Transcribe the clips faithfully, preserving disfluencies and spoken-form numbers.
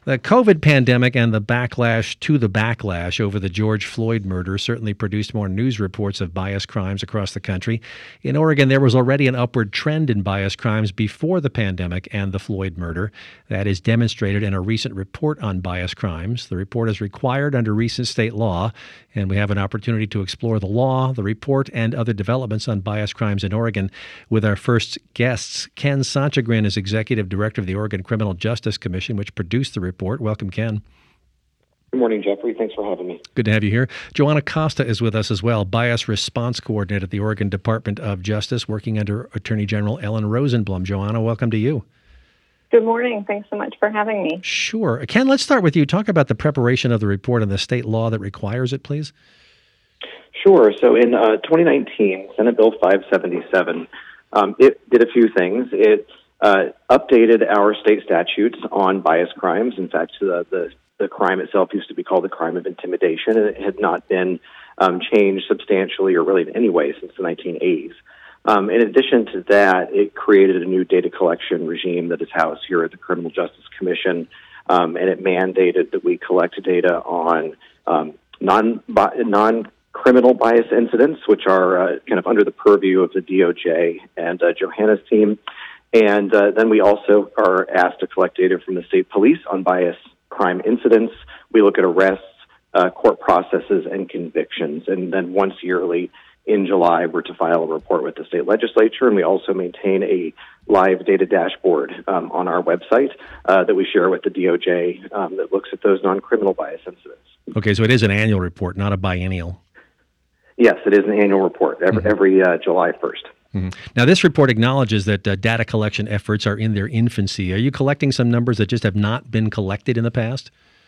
The COVID pandemic and the backlash to the backlash over the George Floyd murder certainly produced more news reports of bias crimes across the country. In Oregon, there was already an upward trend in bias crimes before the pandemic and the Floyd murder. That is demonstrated in a recent report on bias crimes. The report is required under recent state law, and we have an opportunity to explore the law, the report, and other developments on bias crimes in Oregon with our first guests. Ken Sanchagrin is Executive Director of the Oregon Criminal Justice Commission, which produced the report. Welcome, Ken. Good morning, Jeffrey. Thanks for having me. Good to have you here. Joanna Costa is with us as well, Bias Response Coordinator at the Oregon Department of Justice, working under Attorney General Ellen Rosenblum. Joanna, welcome to you. Good morning. Thanks so much for having me. Sure. Ken, let's start with you. Talk about the preparation of the report and the state law that requires it, please. Sure. So in uh, twenty nineteen, Senate Bill five seventy-seven, um, it did a few things. It uh, updated our state statutes on bias crimes. In fact, the, the the crime itself used to be called the crime of intimidation, and it had not been um, changed substantially or really in any way since the nineteen eighties. Um, in addition to that, it created a new data collection regime that is housed here at the Criminal Justice Commission, um, and it mandated that we collect data on um, non non criminal bias incidents, which are uh, kind of under the purview of the D O J and uh, Johanna's team. And uh, then we also are asked to collect data from the state police on bias crime incidents. We look at arrests, uh, court processes, and convictions. And then once yearly in July, we're to file a report with the state legislature. And we also maintain a live data dashboard um, on our website uh, that we share with the D O J um, that looks at those non-criminal bias incidents. Okay, so it is an annual report, not a biennial. Yes, it is an annual report every, mm-hmm. every uh, July first. Mm-hmm. Now, this report acknowledges that uh, data collection efforts are in their infancy. Are you collecting some numbers that just have not been collected in the past?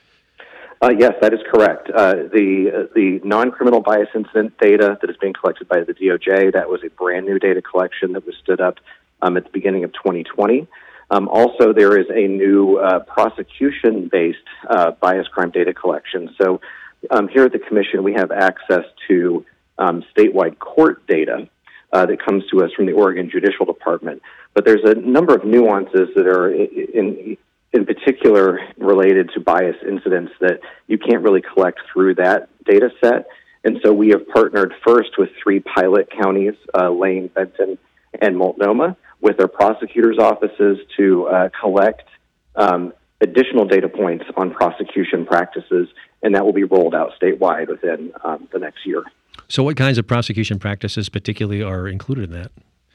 Uh, yes, that is correct. Uh, the uh, the non-criminal bias incident data that is being collected by the D O J, that was a brand new data collection that was stood up um, at the beginning of twenty twenty. Um, also, there is a new uh, prosecution-based uh, bias crime data collection. So um, here at the Commission, we have access to um, statewide court data uh, that comes to us from the Oregon Judicial Department. But there's a number of nuances that are in, in in particular related to bias incidents that you can't really collect through that data set. And so we have partnered first with three pilot counties, uh, Lane, Benton, and Multnomah, with their prosecutors' offices to uh, collect um, additional data points on prosecution practices, and that will be rolled out statewide within um, the next year. So what kinds of prosecution practices particularly are included in that?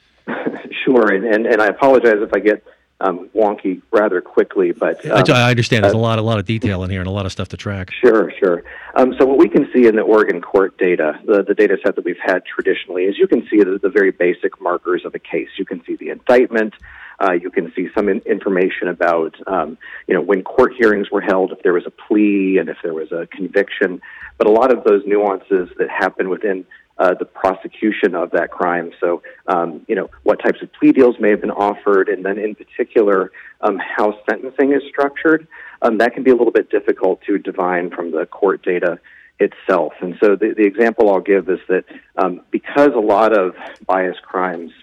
Sure, and, and, and I apologize if I get Um, wonky rather quickly, but um, I understand there's uh, a lot, a lot of detail in here and a lot of stuff to track. Sure, sure. Um, so what we can see in the Oregon court data, the, the data set that we've had traditionally, is you can see the, the very basic markers of a case. You can see the indictment. Uh, you can see some in, information about, um, you know, when court hearings were held, if there was a plea and if there was a conviction. But a lot of those nuances that happen within Uh, the prosecution of that crime. So, um, you know, what types of plea deals may have been offered, and then in particular, um, how sentencing is structured. Um, that can be a little bit difficult to divine from the court data itself. And so the, the example I'll give is that um, because a lot of bias crimes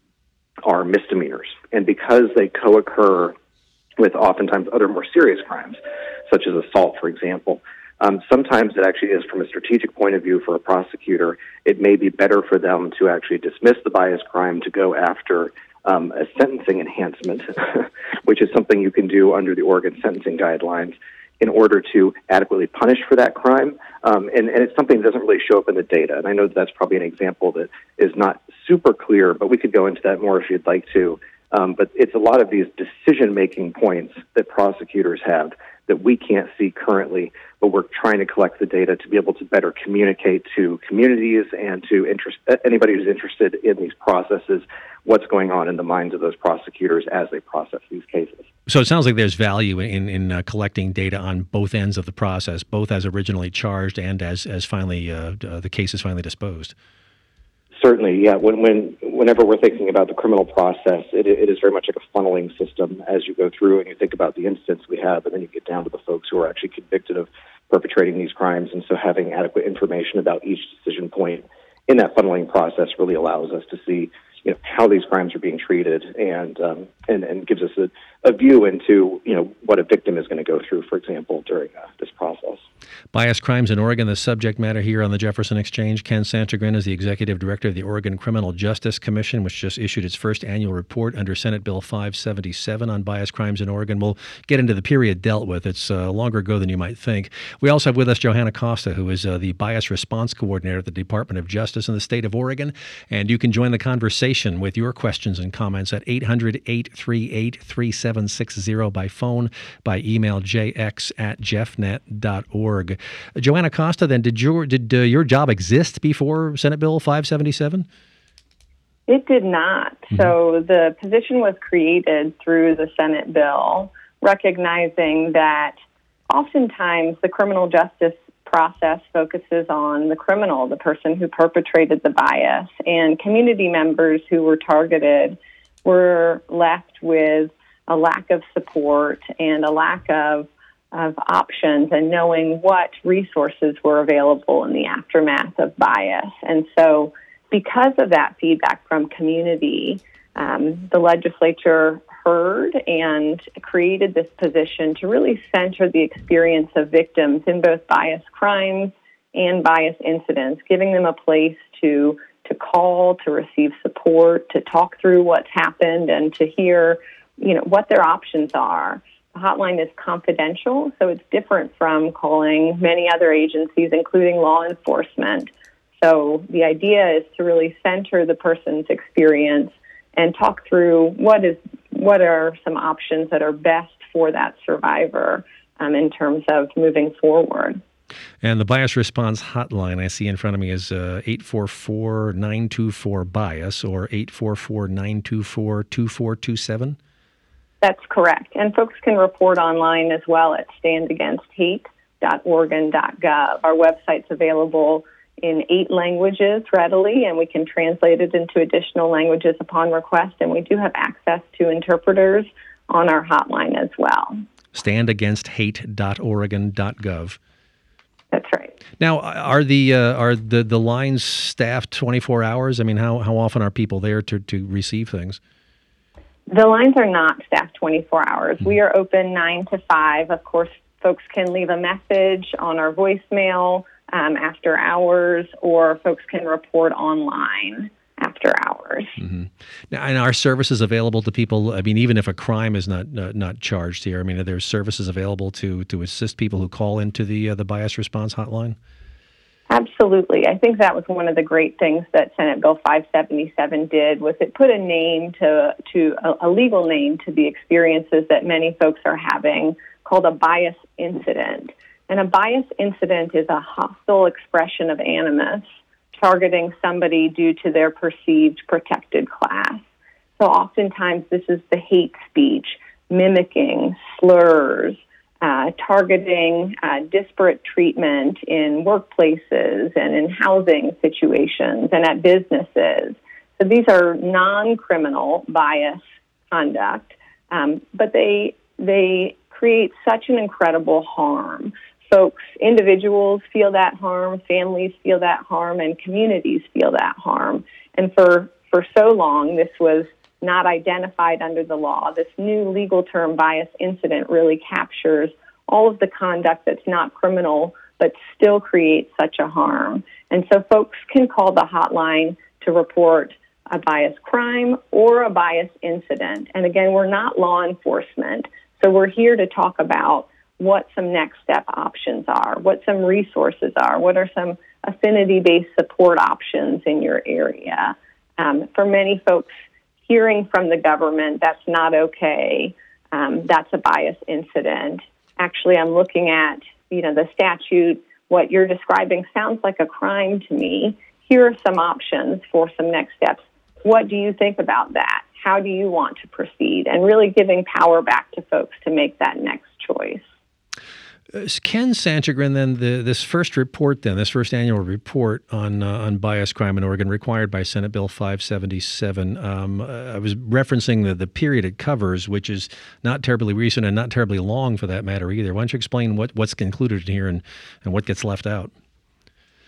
are misdemeanors, and because they co-occur with oftentimes other more serious crimes, such as assault, for example, Um, sometimes it actually is, from a strategic point of view for a prosecutor, it may be better for them to actually dismiss the bias crime to go after um, a sentencing enhancement, which is something you can do under the Oregon sentencing guidelines in order to adequately punish for that crime. Um, and, and it's something that doesn't really show up in the data. And I know that that's probably an example that is not super clear, but we could go into that more if you'd like to. Um, but it's a lot of these decision-making points that prosecutors have that we can't see currently, but we're trying to collect the data to be able to better communicate to communities and to interest, anybody who's interested in these processes, what's going on in the minds of those prosecutors as they process these cases. So it sounds like there's value in, in uh, collecting data on both ends of the process, both as originally charged and as, as finally uh, uh, the case is finally disposed. Certainly, yeah. When, when, whenever we're thinking about the criminal process, it, it is very much like a funneling system as you go through and you think about the incidents we have, and then you get down to the folks who are actually convicted of perpetrating these crimes. And so having adequate information about each decision point in that funneling process really allows us to see, you know, how these crimes are being treated and um, and, and gives us a, a view into, you know, what a victim is going to go through, for example, during uh, this process. Bias Crimes in Oregon, the subject matter here on the Jefferson Exchange. Ken Santagrin is the executive director of the Oregon Criminal Justice Commission, which just issued its first annual report under Senate Bill five seventy-seven on bias crimes in Oregon. We'll get into the period dealt with. It's uh, longer ago than you might think. We also have with us Johanna Costa, who is uh, the Bias Response Coordinator at the Department of Justice in the state of Oregon. And you can join the conversation with your questions and comments at eight hundred, eight three eight, three seven six zero by phone, by email, j x at jeffnet dot org. Uh, Johanna Costa, then, did your did uh, your job exist before Senate Bill five seventy-seven? It did not. Mm-hmm. So the position was created through the Senate bill, recognizing that oftentimes the criminal justice process focuses on the criminal, the person who perpetrated the bias, and community members who were targeted were left with a lack of support and a lack of of options and knowing what resources were available in the aftermath of bias. And so because of that feedback from community, um, the legislature heard and created this position to really center the experience of victims in both bias crimes and bias incidents, giving them a place to to call, to receive support, to talk through what's happened, and to hear, you know, what their options are. The hotline is confidential, so it's different from calling many other agencies, including law enforcement. So the idea is to really center the person's experience and talk through what is what are some options that are best for that survivor um, in terms of moving forward. And the Bias Response Hotline I see in front of me is uh, eight four four, nine two four, BIAS or eight four four, nine two four, two four two seven? That's correct. And folks can report online as well at stand against hate dot oregon dot gov. Our website's available in eight languages readily, and we can translate it into additional languages upon request. And we do have access to interpreters on our hotline as well. stand against hate dot oregon dot gov. That's right. Now, are the uh, are the, the lines staffed twenty-four hours? I mean, how, how often are people there to, to receive things? The lines are not staffed twenty-four hours. Mm-hmm. We are open nine to five. Of course, folks can leave a message on our voicemail um, after hours, or folks can report online after hours. Mm-hmm. Now, and are services available to people? I mean, even if a crime is not uh, not charged here, I mean, are there services available to to assist people who call into the uh, the Bias Response Hotline? Absolutely. I think that was one of the great things that Senate Bill five seventy-seven did, was it put a name to to a, a legal name to the experiences that many folks are having, called a bias incident. And a bias incident is a hostile expression of animus targeting somebody due to their perceived protected class. So oftentimes this is the hate speech, mimicking, slurs, uh, targeting uh, disparate treatment in workplaces and in housing situations and at businesses. So these are non-criminal bias conduct, um, but they they create such an incredible harm. Folks, individuals feel that harm, families feel that harm, and communities feel that harm. And for, for so long, this was not identified under the law. This new legal term, bias incident, really captures all of the conduct that's not criminal but still creates such a harm. And so folks can call the hotline to report a bias crime or a bias incident. And again, we're not law enforcement, so we're here to talk about what some next step options are, what some resources are, what are some affinity-based support options in your area. Um, for many folks, hearing from the government, that's not okay, um, that's a bias incident. Actually, I'm looking at, you know, the statute, what you're describing sounds like a crime to me. Here are some options for some next steps. What do you think about that? How do you want to proceed? And really giving power back to folks to make that next choice. Uh, Ken Santagrin, then the, this first report, then this first annual report on uh, on bias crime in Oregon, required by Senate Bill five seventy-seven. Um, uh, I was referencing the the period it covers, which is not terribly recent and not terribly long for that matter either. Why don't you explain what, what's included in here and, and what gets left out?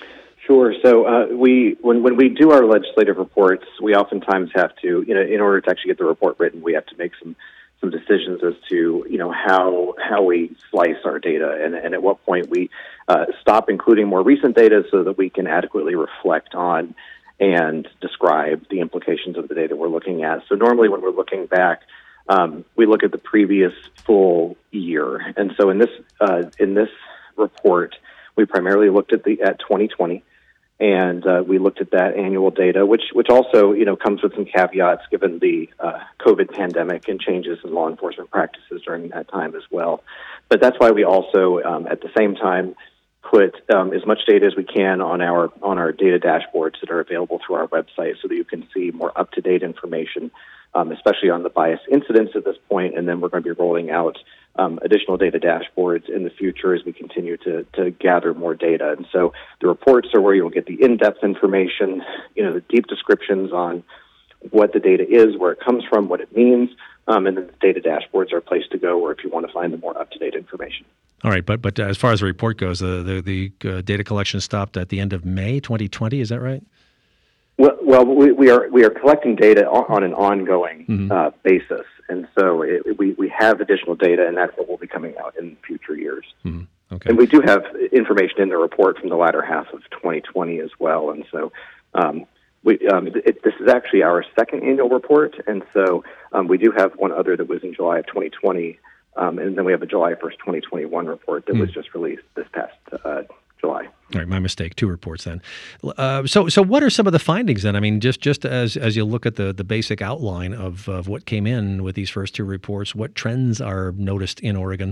Sure. So uh, we, when when we do our legislative reports, we oftentimes have to, you know, in order to actually get the report written, we have to make some some decisions as to, you know, how how we slice our data, and, and at what point we uh, stop including more recent data so that we can adequately reflect on and describe the implications of the data we're looking at. So normally, when we're looking back, um, we look at the previous full year, and so in this uh, in this report, we primarily looked at the at twenty twenty. And uh, we looked at that annual data, which which also, you know, comes with some caveats given the uh, COVID pandemic and changes in law enforcement practices during that time as well. But that's why we also, um, at the same time, put um, as much data as we can on our on our data dashboards that are available through our website, so that you can see more up to date information, um, especially on the bias incidents at this point. And then we're going to be rolling out Um, additional data dashboards in the future as we continue to, to gather more data. And so the reports are where you'll get the in-depth information, you know, the deep descriptions on what the data is, where it comes from, what it means, um, and then the data dashboards are a place to go where if you want to find the more up-to-date information. All right, but but as far as the report goes, the the, the uh, data collection stopped at the end of May twenty twenty. Is that right? Well, well, we, we are we are collecting data on, on an ongoing mm-hmm. uh, basis, and so it, we we have additional data, and that's what will be coming out in future years. Mm-hmm. Okay. And we do have information in the report from the latter half of twenty twenty as well, and so um, we um, it, this is actually our second annual report, and so um, we do have one other that was in July of twenty twenty, um, and then we have a July first, twenty twenty-one report that mm. was just released this past Uh, July. All right, my mistake. Two reports then. Uh, so, so what are some of the findings then? I mean, just just as as you look at the the basic outline of of what came in with these first two reports, what trends are noticed in Oregon?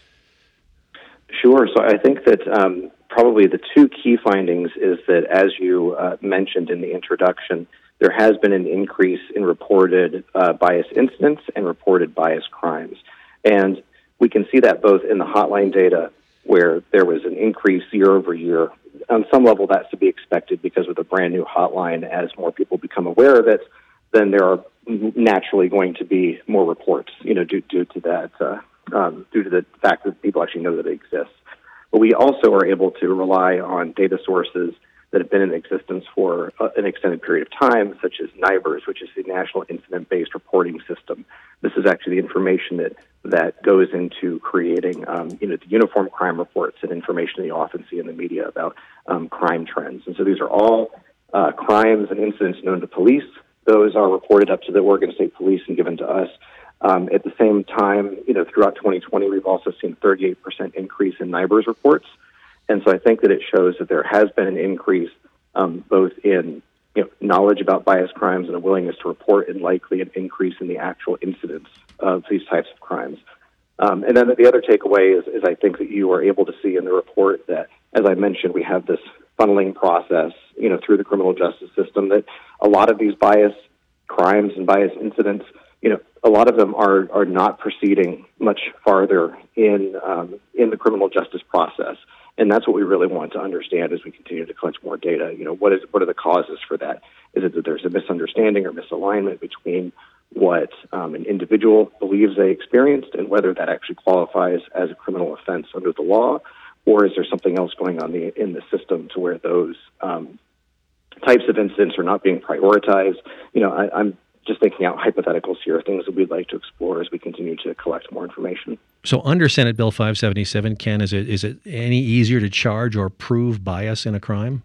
Sure. So I think that um, probably the two key findings is that, as you uh, mentioned in the introduction, there has been an increase in reported uh, bias incidents and reported bias crimes, and we can see that both in the hotline data, where there was an increase year over year. On some level, that's to be expected because with a brand new hotline, as more people become aware of it, then there are naturally going to be more reports, you know, due, due to that, uh, um, due to the fact that people actually know that it exists. But we also are able to rely on data sources that have been in existence for uh, an extended period of time, such as NIBRS, which is the National Incident-Based Reporting System. This is actually the information that that goes into creating, um, you know, the uniform crime reports and information that you often see in the media about um, crime trends. And so these are all uh, crimes and incidents known to police. Those are reported up to the Oregon State Police and given to us. Um, at the same time, you know, throughout twenty twenty, we've also seen a thirty-eight percent increase in NIBRS reports. And so I think that it shows that there has been an increase um, both in, you know, knowledge about bias crimes and a willingness to report, and likely an increase in the actual incidents of these types of crimes. Um, and then the other takeaway is, is I think that you were able to see in the report that, as I mentioned, we have this funneling process, you know, through the criminal justice system, that a lot of these bias crimes and bias incidents, you know, a lot of them are are not proceeding much farther in um, in the criminal justice process. And that's what we really want to understand as we continue to collect more data. You know, what is what are the causes for that? Is it that there's a misunderstanding or misalignment between what um, an individual believes they experienced and whether that actually qualifies as a criminal offense under the law, or is there something else going on the, in the system to where those um, types of incidents are not being prioritized? You know, I, I'm just thinking out hypotheticals here, things that we'd like to explore as we continue to collect more information. So under Senate Bill five seventy-seven, Ken, is it is it any easier to charge or prove bias in a crime?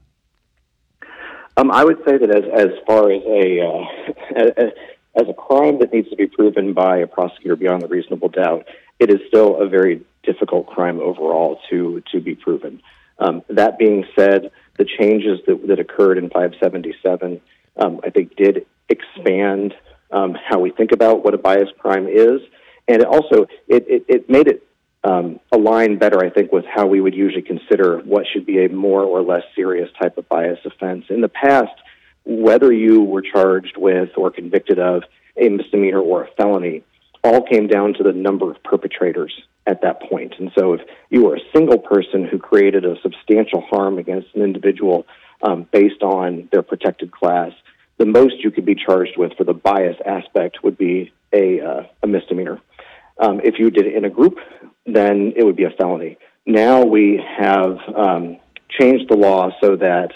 Um, I would say that as as far as a uh, as, as a crime that needs to be proven by a prosecutor beyond a reasonable doubt, it is still a very difficult crime overall to to be proven. Um, that being said, the changes that that occurred in five seventy-seven, um, I think, did expand um, how we think about what a bias crime is, and it also it, it, it made it um, align better, I think, with how we would usually consider what should be a more or less serious type of bias offense. In the past, whether you were charged with or convicted of a misdemeanor or a felony, all came down to the number of perpetrators at that point. And so if you were a single person who created a substantial harm against an individual um, based on their protected class, the most you could be charged with for the bias aspect would be a, uh, a misdemeanor. Um, if you did it in a group, then it would be a felony. Now we have um, changed the law so that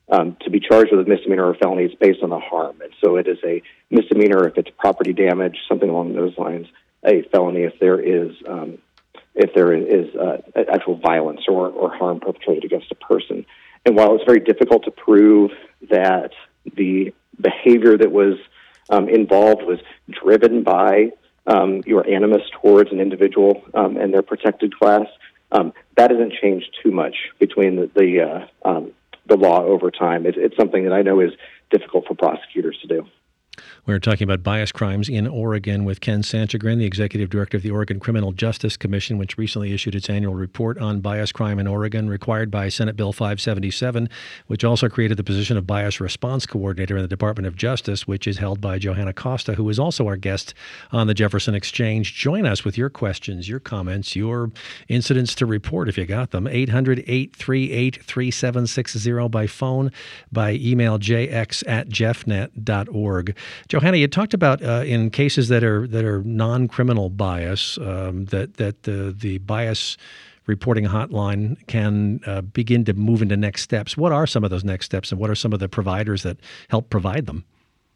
um, to be charged with a misdemeanor or felony is based on the harm. And so it is a misdemeanor if it's property damage, something along those lines, a felony if there is um, if there is uh, actual violence or, or harm perpetrated against a person. And while it's very difficult to prove that the behavior that was um, involved was driven by um, your animus towards an individual um, and their protected class, um, that hasn't changed too much between the the, uh, um, the law over time. It, it's something that I know is difficult for prosecutors to do. We're talking about bias crimes in Oregon with Ken Sanchagrin, the Executive Director of the Oregon Criminal Justice Commission, which recently issued its annual report on bias crime in Oregon, required by Senate Bill five seventy-seven, which also created the position of Bias Response Coordinator in the Department of Justice, which is held by Johanna Costa, who is also our guest on the Jefferson Exchange. Join us with your questions, your comments, your incidents to report if you got them. eight hundred, eight three eight, three seven six zero by phone, by email j x at jeffnet dot org. Johanna, you talked about uh, in cases that are that are non-criminal bias, um, that that the the bias reporting hotline can uh, begin to move into next steps. What are some of those next steps, and what are some of the providers that help provide them?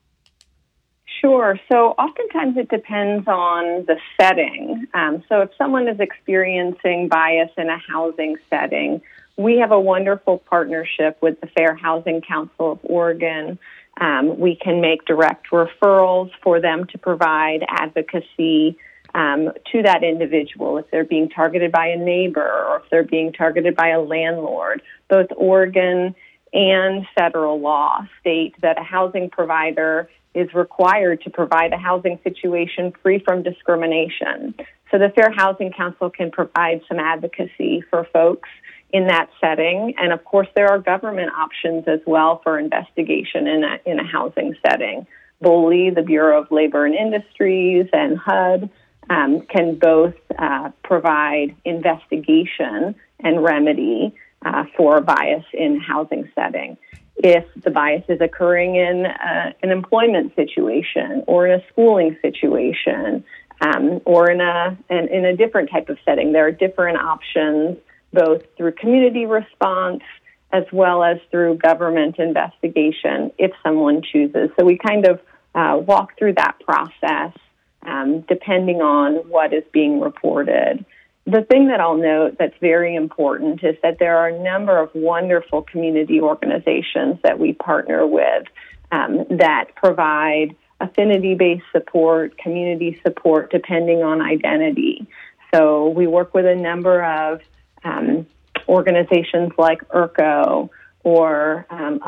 Sure. So oftentimes it depends on the setting. Um, so if someone is experiencing bias in a housing setting, we have a wonderful partnership with the Fair Housing Council of Oregon. Um, we can make direct referrals for them to provide advocacy um, to that individual if they're being targeted by a neighbor or if they're being targeted by a landlord. Both Oregon and federal law state that a housing provider is required to provide a housing situation free from discrimination. So the Fair Housing Council can provide some advocacy for folks in that setting. And of course, there are government options as well for investigation in a, in a housing setting. BOLI, the Bureau of Labor and Industries, and H U D um, can both uh, provide investigation and remedy uh, for bias in a housing setting. If the bias is occurring in uh, an employment situation or in a schooling situation um, or in a in, in a different type of setting, there are different options both through community response as well as through government investigation if someone chooses. So we kind of uh, walk through that process um, depending on what is being reported. The thing that I'll note that's very important is that there are a number of wonderful community organizations that we partner with um, that provide affinity-based support, community support, depending on identity. So we work with a number of Um, organizations like I R C O or um,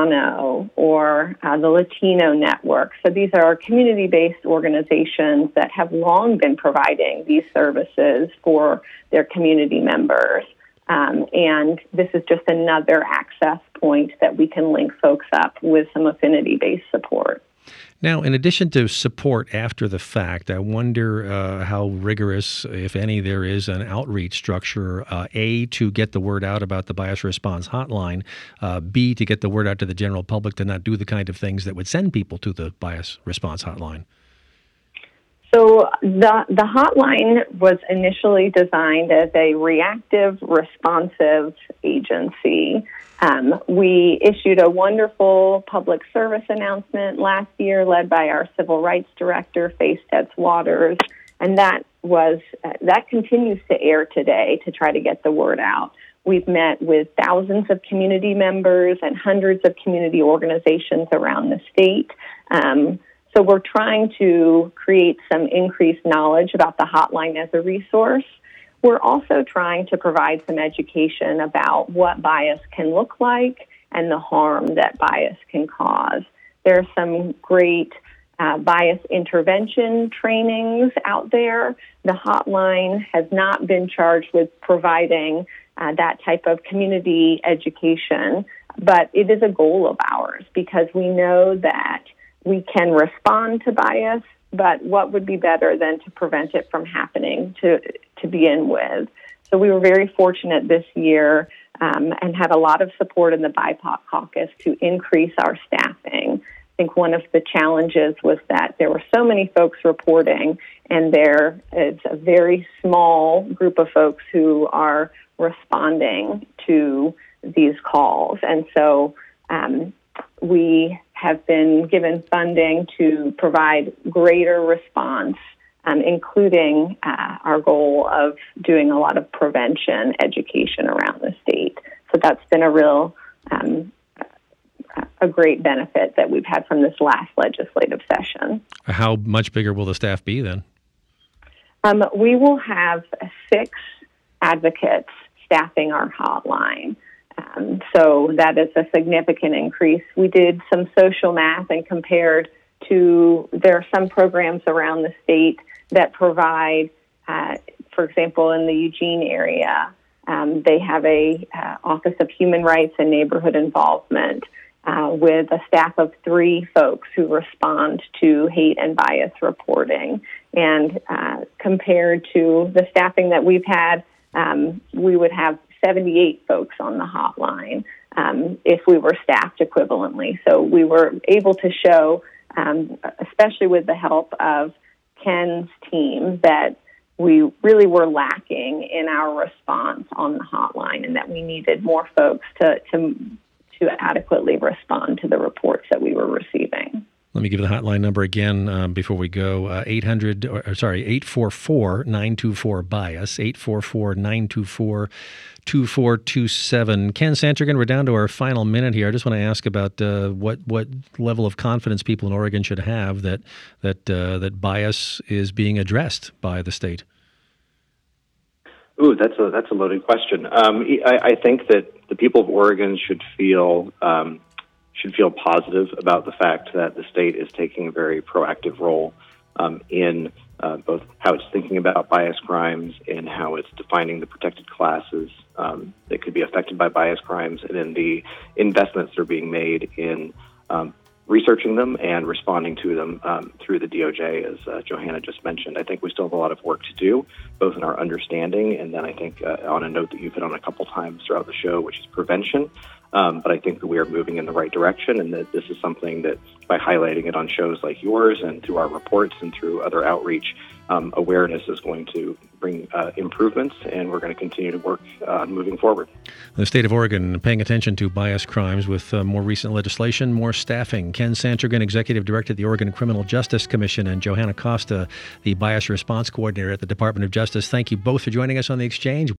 APANO or uh, the Latino Network. So these are community-based organizations that have long been providing these services for their community members. Um, and this is just another access point that we can link folks up with some affinity-based support. Now, in addition to support after the fact, I wonder uh, how rigorous, if any, there is an outreach structure, uh, A, to get the word out about the Bias Response Hotline, uh, B, to get the word out to the general public to not do the kind of things that would send people to the Bias Response Hotline. So the the hotline was initially designed as a reactive, responsive agency. Um, we issued a wonderful public service announcement last year led by our Civil Rights Director, Faye Stets Waters, and that was uh, that continues to air today to try to get the word out. We've met with thousands of community members and hundreds of community organizations around the state. Um, So we're trying to create some increased knowledge about the hotline as a resource. We're also trying to provide some education about what bias can look like and the harm that bias can cause. There are some great uh, bias intervention trainings out there. The hotline has not been charged with providing uh, that type of community education, but it is a goal of ours because we know that we can respond to bias, but what would be better than to prevent it from happening to to begin with? So we were very fortunate this year um, and had a lot of support in the B I P O C caucus to increase our staffing. I think one of the challenges was that there were so many folks reporting, and there is a very small group of folks who are responding to these calls. And so Um, we have been given funding to provide greater response, um, including uh, our goal of doing a lot of prevention education around the state. So that's been a real, um, a great benefit that we've had from this last legislative session. How much bigger will the staff be then? Um, we will have six advocates staffing our hotline. Um, so that is a significant increase. We did some social math and compared to, there are some programs around the state that provide, uh, for example, in the Eugene area, um, they have a uh, Office of Human Rights and Neighborhood Involvement uh, with a staff of three folks who respond to hate and bias reporting. And uh, compared to the staffing that we've had, um, we would have seventy-eight folks on the hotline um, if we were staffed equivalently. So we were able to show, um, especially with the help of Ken's team, that we really were lacking in our response on the hotline and that we needed more folks to, to, to adequately respond to the reports that we were receiving. Let me give the hotline number again um, before we go. Uh, eight hundred, or, or sorry, eight four four, nine two four, bias, eight four four, nine two four, two four two seven. Ken Santergan, we're down to our final minute here. I just want to ask about uh, what what level of confidence people in Oregon should have that that uh, that bias is being addressed by the state. Ooh, that's a that's a loaded question. Um, I, I think that the people of Oregon should feel um, should feel positive about the fact that the state is taking a very proactive role um, in uh, both how it's thinking about bias crimes and how it's defining the protected classes um, that could be affected by bias crimes, and in the investments that are being made in um, researching them and responding to them um, through the D O J, as uh, Johanna just mentioned. I think we still have a lot of work to do, both in our understanding and then I think uh, on a note that you've hit on a couple times throughout the show, which is prevention. Um, but I think that we are moving in the right direction, and that this is something that by highlighting it on shows like yours and through our reports and through other outreach, um, awareness is going to bring uh, improvements, and we're going to continue to work on uh, moving forward. The state of Oregon paying attention to bias crimes with uh, more recent legislation, more staffing. Ken Santergan, Executive Director at the Oregon Criminal Justice Commission, and Johanna Costa, the Bias Response Coordinator at the Department of Justice. Thank you both for joining us on The Exchange.